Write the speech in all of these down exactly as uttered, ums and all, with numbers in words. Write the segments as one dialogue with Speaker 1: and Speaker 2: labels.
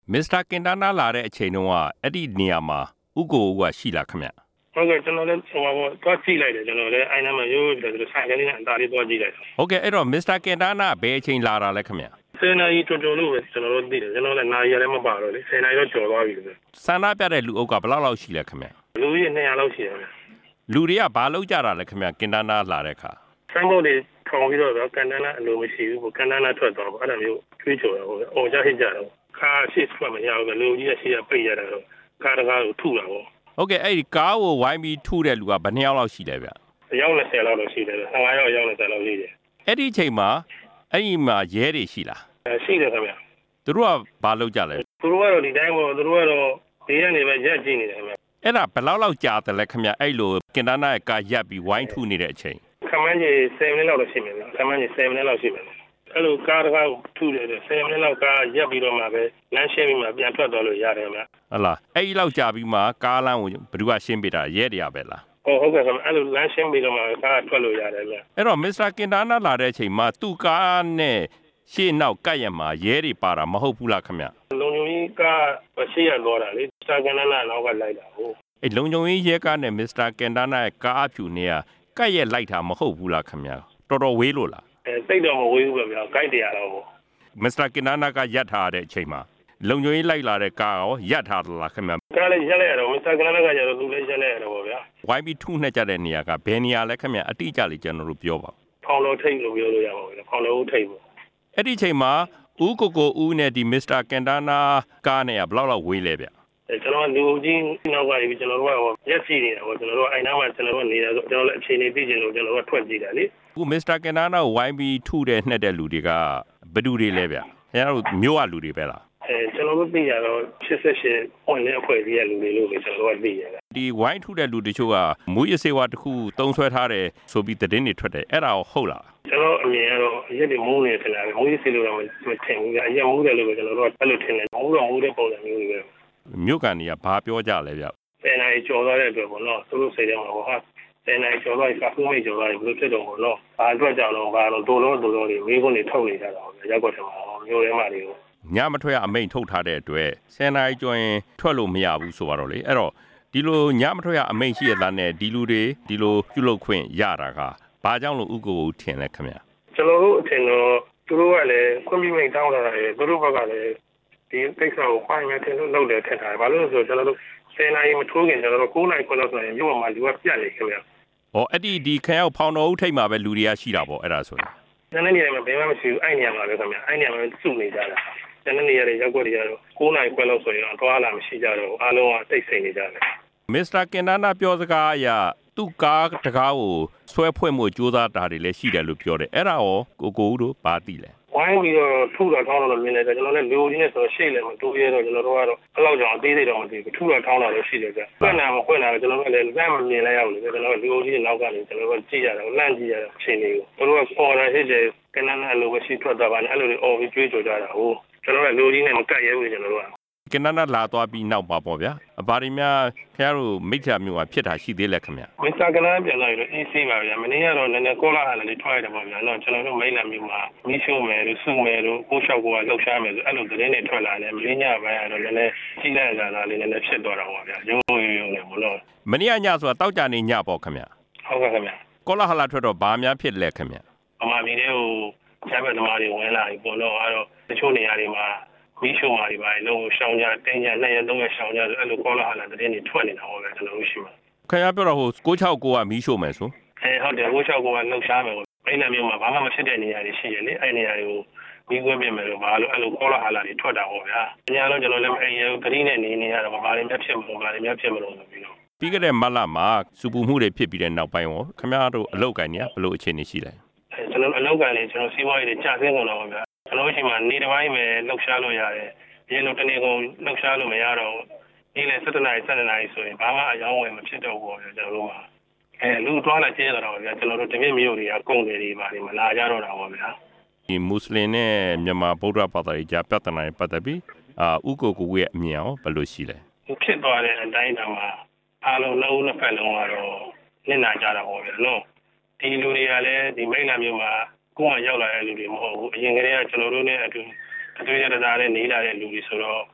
Speaker 1: မစ္စတာကင်တာနာလာတဲ့အချိန်တုန်းကအဲ့ဒီနေရာမှာဥကိုဦးကရှိလားခင်ဗျ
Speaker 2: ဟုတ်ကဲ့ကျွန်တော်လည်းဟိုမှာတော့ကြည့်လိုက်တယ်ကျွန်တော်လည်းအိုင်နာမှာရိုးတယ်ဆိုဆိုင်ကလေးနဲ့အသားလေးတော့ကြည့်လိုက်
Speaker 1: ဟုတ်ကဲ့အဲ့တော့မစ္စတာကင်တာနာဘယ်အချိန်လာတာလဲခင်ဗျ
Speaker 2: ဆယ်နာရီတော်တော်လို့ပဲကျွန်တော်တို့သိတယ်ကျွန်တော်လည်းနာရီလည်းမပါတော့လေဆယ်နာရီတော့ကျော်သွားပြီလို့
Speaker 1: ဆန္ဒပြတဲ့လူအုပ်ကဘယ်လောက်လောက်ရှိလဲခင်ဗျ
Speaker 2: လူကြီးနှစ်ရာလောက်ရှိတယ်
Speaker 1: လူတွေကဘာလုပ်ကြတာလဲခင်ဗျကင်တာနာလာတဲ့အခါ
Speaker 2: ဆမ်ဘိုတွေထောင်ပြီးတော့ကန်တနာအလိုမရှိဘူးကန်တနာထွက်သွားပေါ့အဲ့ဒါမျိုးချွေးကြော်တာပေါ့အော်ကြဟစ်ကြတာပေါ့ခါရှစ်ထွက်မရဘူးလူကြီးကရှေ့ကပိတ်ရတာတော့ကားတကားကိုထုတာပေါ့
Speaker 1: ဟုတ်ကဲ့အဲ့ဒီကားကိုဝိုင်းပြီးထုတဲ့လူကဘယ်နှစ်ယောက်လောက်ရှိလဲဗျ
Speaker 2: အယောက်၂၀လောက်တော့ရှိတယ်ဆယ်၅ယောက်အယောက်၂၀လောက်ရှိတယ်
Speaker 1: အဲ့ဒီအချိန်မှာအဲ့ဒီမှာရဲတွေရှိလား
Speaker 2: ရှိတယ်ခင်ဗျ
Speaker 1: သူတို့ကဘာလုပ်ကြလဲ
Speaker 2: သူတို့ကတော့ဒီတိုင်းပေါ့သူတို့ကတော့ဒီကနေပဲရက်ကြည့်နေတယ်ခင်ဗျ
Speaker 1: အဲ့ဒါဘယ်လောက်လောက်ကြာတယ်လဲခင်ဗျအဲ့လိုကင်တာနာရဲ့ကားရက်ပြီးဝိုင်းထုနေတဲ့အချိန်
Speaker 2: ခမန်းကြီးဆယ်မိနစ်လောက်တော့ရှိမယ်ဗျခမန်းကြီးဆယ်မိနစ်လောက်ရှိမယ်အဲ့လိုကားတကားကိုထုတယ်ဆယ်မိနစ်လောက်ကားရက်ပြီးတော့မှပဲလမ်းရှင်းပြီးမှပြန်ထွက်သွားလို့ရတယ်ခင်ဗျ
Speaker 1: ဟုတ်လားအဲ့ဒီလောက်ကြာပြီးမှကားလမ်းကိုဘယ်သူကရှင်းပေးတာရဲတွေကပဲလား
Speaker 2: ဟုတ်ဟုတ်ကဲ့ခင်ဗျအဲ့လိုလမ်းရှင်းပြီးတော့မှကားထွက်လို့ရတယ်ဗျ
Speaker 1: အဲ့တော့မစ္စတာကင်တာနာလာတဲ့အချိန်မှာသူ့ကားနဲ့ရှေ့နောက်ကပ်ရမှာရဲတွေပါတာမဟုတ်ဘူးလားခင်ဗျ
Speaker 2: လုံခြုံရေးကရှေ့ရတော့တာလေစတာကင်တာနာနောက်ကလိုက်တာဟုတ်
Speaker 1: အဲ့လုံခြုံရေးရဲကားနဲ့မစ္စတာကင်တာနာရဲ့ကားအဖြူနေရကပ်ရလိုက်တာမဟုတ်ဘူးလားခင်ဗျတော်တော်ဝေးလို့လား
Speaker 2: အဲစိတ်တော့မဝေးဘူးပဲဗျာကိုက်တရားတော့ပေါ့
Speaker 1: မစ္စတာကင်တာနာကရပ်ထားတဲ့အချိန်မှာလုံခြုံရေးလိုက်လာတဲ့ကားရောရပ်ထားသလားခင်ဗျ
Speaker 2: ကားလည်းရပ်လိုက်ရတော့မစ္စတာကင်တာနာကကျတော့သူလည်းရပ်လိုက်ရတော့ဗျာ
Speaker 1: ဝိုင်းပြီးထုနှက်ကြတဲ့နေရာကဘယ်နေရာလဲခင်ဗျအတိအကျလေးကျွန်တော်တို့ပြောပါ
Speaker 2: ဖောင်တော်ထိတ်လို့ပြောလို့ရပါဘူးဖောင်တော်ထိတ်ပေါ့
Speaker 1: အဲ့ဒီအချိန်မှာဦးကိုကိုဦးနဲ့ဒီမစ္စတာကင်တာနာကားနဲ့ကဘယ်လောက်လောက်ဝေးလဲဗျ
Speaker 2: အဲကျွန်တော်လူကြီးနောက်ကနေကျွန်တော်တို့ကရက်စီနေတာပေါ့ကျွန်တော်တို့အိုင်နာမှာကျွန်တော်တို့နေတာဆိုကျွန်တော်လည်းအခြေအနေသိချင်လို့ကျွန်တော်တို့ထွက်ကြည့်တာလေ
Speaker 1: အခုမစ္စတာကင်တာနာကိုဝိုင်းပြီးထုတဲ့နှက်တဲ့လူတွေကဘယ်သူတွေလဲဗျခင်ဗျားတို့မျိုးရလူတွေပဲလား
Speaker 2: အဲကျွန်တော်တို့သိရတော့ရှစ်ရှစ်ပွင့်တဲ့အဖွဲ့အစည်းရဲ့လူတွေလို့ပဲကျွန်တော်တို့ကသိရတယ်
Speaker 1: ဒီဝိုင်းထုတဲ့လူတချို့ကမူရစေဝါတစ်ခုတုံးဆွဲထားတယ်ဆိုပြီးသတင်းတွေထွက်တယ်အဲ့ဒါဟုတ်လား
Speaker 2: ကျွန်တော်အမြင်ကတော့အရက်တွေမိုးနေတယ်လားမူရစေလို့တော့မထင်ဘူးအရက်မိုးတယ်လို့ပဲကျွန်တော်တို့ကအဲ့လိုထင်တယ်မိုးတော့မိုးတဲ့ပုံစံမျိုးတွေပဲ
Speaker 1: မြို့ကန်တွေကဘာပြောကြလဲဗျ
Speaker 2: ဆယ်နာရီကျော်သွားတဲ့အတွက်ပေါ့နော်သူတို့စိတ်ထဲမှာဟောဟာဆယ်နာရီကျော်သွားပြီကာဖူးမိတ်ကျော်သွားပြီဘယ်လိုဖြစ်တော့ပေါ့နော်ဘာအတွက်ကြောင့်တော့ဘာလို့ဒိုးလို့ဒိုးလို့တွေမိခွန်းတွေထုတ်နေကြတာပေါ့ရောက်တော့တယ်မှာမျိုးထဲမှာတွေကို
Speaker 1: ညမထွက်ရအမိန့်ထုတ်ထားတဲ့အတွက်ဆယ်နာရီကျော်ရင်ထွက်လို့မရဘူးဆိုတော့လေအဲ့တော့ဒီလိုညမထွက်ရအမိန့်ရှိရတဲ့နဲ့ဒီလူတွေဒီလိုပြုလုပ်ခွင့်ရတာကဘာကြောင့်လို့ဥက္ကိုထင်လဲခင်ဗျ
Speaker 2: ကျွန်တော်တို့အထင်တော့သူတို့ကလည်းခွင့်ပြုမိန့်တောင်းလာတယ်သူတို့ဘက်ကလည်းဒီကိစ္စကိုခွင့်မဲ့တင်လို့လုပ်တယ်ထင်တာဘာလို့လဲဆိုတော့ကျွန်တော်တို့ဆယ်နာရီမထိုးခင်ကျွန်တော်တို့၉နာရီခွဲလောက်ဆိုရင်မြို့ပေါ်မှာလူကပြတ်နေခင်ဗျ
Speaker 1: ဟောအဲ့ဒီဒီခရောက်ဖောင်တော်ဦးထိပ်မှာပဲလူတွေကရှိတာပေါ့အဲ့ဒါဆိုရင်
Speaker 2: ကျန်တဲ့နေရာမှာဘယ်မှမရှိဘူးအဲ့နေရာမှာပဲခင်ဗျအဲ့နေရာမှာစုနေကြတာကျန်တဲ့နေရာတွေရောက်ွက်တွေကတော့၉နာရီခွဲလောက်ဆိုရင်တော့တွားလာမရှိကြတော့အားလုံးကတိတ်ဆိတ်နေကြတယ်
Speaker 1: မစ္စတာကင်တာနာပြောစကားအရသူ့ကားတကားကိုဆွဲဖွင့်မှုကြိုးစားတာတွေလည်းရှိတယ်လို့ပြောတယ်အဲ့ဒါရောကိုကိုဦးတို့ဘာသိလဲ
Speaker 2: ဝိုင်းပြီးတော့ထုတော့ထောင်းတော့မြင်တယ်ကျွန်တော်လည်းလူကြီးနဲ့ဆိုရှေ့လည်းမတိုးရတော့ကျွန်တော်တို့ကတော့အဲ့လောက်ကြောင်အသေးသေးတော့မသိဘူးထုတော့ထောင်းတာလည်းရှိတယ်ကြ။ဖွင့်တာမဖွင့်တာလည်းကျွန်တော်တို့လည်းလမ်းမမြင်လိုက်ရဘူးလေကျွန်တော်တို့လူကြီးနောက်ကနေကျွန်တော်တို့ကြည့်ရတော့လန့်ကြည့်ရတော့အချိန်လေးကိုတို့ကပေါ်လာဟစ်တယ်ကနန်းအလိုပဲရှိထွက်သွားပါနဲ့အဲ့လိုအော်ပြီးကြွေးကြော်ကြတာဟုတ်ကျွန်တော်လည်းလူကြီးနဲ့မကတ်ရဲဘူးကျွန်တော်တို့က
Speaker 1: ကနန်းလာသွားပြီးနောက်ပါပေါ့ဗျာအဘာတွေများခင်ဗျားတို့မိတ်ဆွေမျိုးကဖြစ်တာရှိသေးလဲခင်ဗျာ
Speaker 2: မစ္စတာကနန်းပြန်လာရင်အေးဆေးပါဗျာမနေ့ကတော့နည်းနည်းကောလာဟလာလေးထွားရတယ်ပေါ့ဗျာတော့ကျွန်တော်တို့မိတ်လာမျိုးမှာမီးရှို့မယ်လို့စုမယ်လို့ကိုလျှောက်ကိုကလှုပ်ရှားမယ်ဆိုအဲ့လိုသတင်းတွေထွက်လာတယ်မင်းညပိုင်းကတော့လည်းနည်းကြီးလိုက်ကြတာလေးနည်းနည်းဖြစ်သွားတာပေါ့ဗျာရုံးရုံးရုံးနေမလို့
Speaker 1: မနေ့ညဆိုတာတောက်ကြနေညပေါ့ခင်ဗျာ
Speaker 2: ဟုတ်ကဲ့ခင်ဗျာ
Speaker 1: ကောလာဟလာထွက်တော့ဘာများဖြစ်လဲခင်ဗျာ
Speaker 2: အမှန်ပြည်လေးကိုကျမ်းပတ်သမားတွေဝင်လာပြီပေါ့တော့အဲ့တော့တချို့နေရာတွေမှာမီးရှို့မှာတွေပါလုံးရှောင်းကြတင်းကြနှစ်ရက်သုံးရက်ရှောင်းကြဆိုအဲ့လိုကောလာဟလာသတင်းတွေထွက်နေတာဟုတ်ပဲကျွန်တော်တို့ရှိမှာ
Speaker 1: ခင်ဗျားပြောတော့ဟိုကို၆ကိုကမီးရှို့မယ်ဆို
Speaker 2: အဲဟုတ်တယ်ကို၆ကိုကလှုပ်ရှားမယ်ပေါ့အဲ့နာမျိုးမှာဘာမှမဖြစ်တဲ့နေရာတွေရှိရလေအဲ့နေရာတွေကိုမီးခွင်းပြင်မယ်လို့ဘာလို့အဲ့လိုကောလာဟလာတွေထွက်တာပေါ့ဗျာအများလုံးကျွန်တော်လည်းအဲ့ရဂရီးနဲ့နေနေရတော့ဘာတွေများဖြစ်မလို့ဘာတွေများဖြစ်မလို့ဆိုပြီးတော့
Speaker 1: ပြီးခဲ့တဲ့မတ်လမှာစူပူမှုတွေဖြစ်ပြီးတဲ့နောက်ပိုင်းရောခင်ဗျားတို့အလုပ်ကိုင်နေဘယ်လိုအခြေအနေရှိလဲ
Speaker 2: အဲကျွန်တော်အလုပ်ကိုင်နေကျွန်တော်စီးပွားရေးတွေကြာဆင်းကုန်တော့ဗျာကျွန်တော်အချိန်မှာနေတစ်ပိုင်းပဲလှုပ်ရှားလို့ရတယ်ဒီလိုတနေ့ကုန်လှုပ်ရှားလို့မရတော့ဒီလေ၁၇နာရီ၁၂နာရီဆိုရင်ဘာမှအယောင်းဝယ်မဖြစ်တော့ဘူးဗျာကျွန်တော်တို့မှာအဲလူသွားလာကျဲတော့ဗျာကျွန်တော်တို့တပြည့်မျိုးတွေကကုန်တယ်တွေပါတယ်မလာကြတော့တာပေါ့ဗျာ
Speaker 1: ဒီမွတ်စလင်နဲ့မြန်မာဗုဒ္ဓဘာသာရေးကြားပြဿနာတွေပတ်သက်ပြီးအာဥကိုကိုရဲ့အမြင်ရောဘယ်လိုရှိလဲ
Speaker 2: ဖြစ်သွားတဲ့အတိုင်းအတာမှာအားလုံးလုံးနှစ်ဖက်လုံးကတော့နစ်နာကြတာပေါ့ဗျာနော်ဒီလူတွေကလည်းဒီမိတ်လာမျိုးမှာကိုယ်ကရောက်လာတဲ့လူတွေမဟုတ်ဘူးအရင်ကတည်းကကျွန်တော်တို့နဲ့အတူအတွေ့အကြုံနဲ့နေလာတဲ့လူတွေဆိုတော့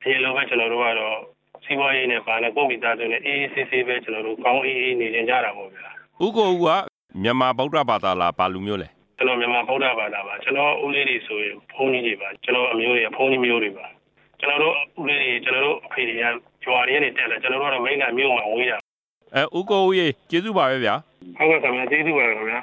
Speaker 2: အရင်လိုပဲကျွန်တော်တို့ကတော့စီးပွားရေးနဲ့ပါနဲ့ကိုယ့်မိသားစုနဲ့အေးအေးဆေးဆေးပဲကျွန်တော်တို့ကောင်းအေးအေးနေကြတာပေါ့ဗျာ
Speaker 1: ဥက္ကိုဦးကမြန်မာဗုဒ္ဓဘာသာလားဘာလူမျိုးလဲ
Speaker 2: ကျွန်တော်မြန်မာဗုဒ္ဓဘာသာပါကျွန်တော်ဦးလေးတွေဆိုရင်ဘုန်းကြီးတွေပါကျွန်တော်အမျိုးတွေဘုန်းကြီးမျိုးတွေပါကျွန်တော်တို့ဦးလေးတွေကျွန်တော်တို့အဖေတွေကကျွာရင်းနေတက်လာကျွန်တော်တို့ကတော့မိန်းကမျိုးမှာဝေးတာ
Speaker 1: အဲဥက္ကိုဦးရေကျေးဇူးပါပဲဗျာ
Speaker 2: ဟုတ်ကဲ့ခင်ဗျာကျေးဇူးပါခင်ဗျာ